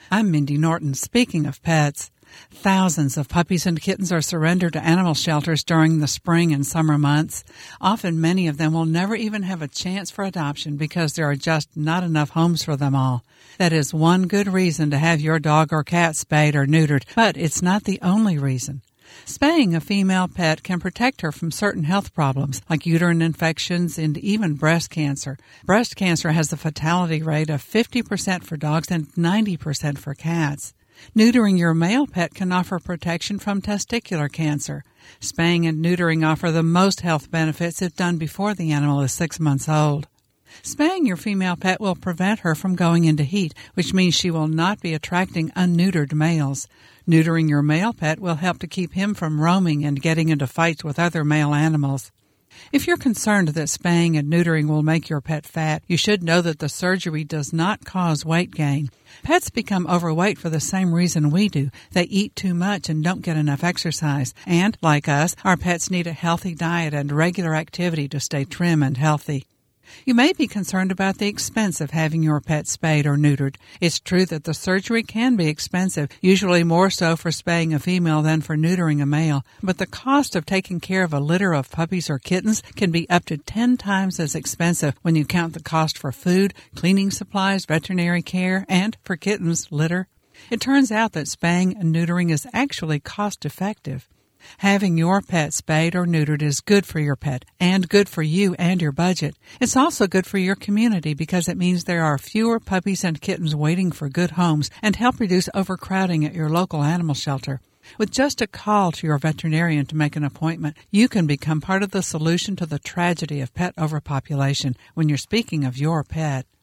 I'm Mindy Norton. Speaking of pets, thousands of puppies and kittens are surrendered to animal shelters during the spring and summer months. Often many of them will never even have a chance for adoption because there are just not enough homes for them all. That is one good reason to have your dog or cat spayed or neutered, but it's not the only reason. Spaying a female pet can protect her from certain health problems like uterine infections and even breast cancer. Breast cancer has a fatality rate of 50% for dogs and 90% for cats. Neutering your male pet can offer protection from testicular cancer. Spaying and neutering offer the most health benefits if done before the animal is 6 months old. Spaying your female pet will prevent her from going into heat, which means she will not be attracting unneutered males. Neutering your male pet will help to keep him from roaming and getting into fights with other male animals. If you're concerned that spaying and neutering will make your pet fat, you should know that the surgery does not cause weight gain. Pets become overweight for the same reason we do. They eat too much and don't get enough exercise. And, like us, our pets need a healthy diet and regular activity to stay trim and healthy. You may be concerned about the expense of having your pet spayed or neutered. It's true that the surgery can be expensive, usually more so for spaying a female than for neutering a male, but the cost of taking care of a litter of puppies or kittens can be up to 10 times as expensive when you count the cost for food, cleaning supplies, veterinary care, and, for kittens, litter. It turns out that spaying and neutering is actually cost-effective. Having your pet spayed or neutered is good for your pet and good for you and your budget. It's also good for your community because it means there are fewer puppies and kittens waiting for good homes and help reduce overcrowding at your local animal shelter. With just a call to your veterinarian to make an appointment, you can become part of the solution to the tragedy of pet overpopulation when you're speaking of your pet.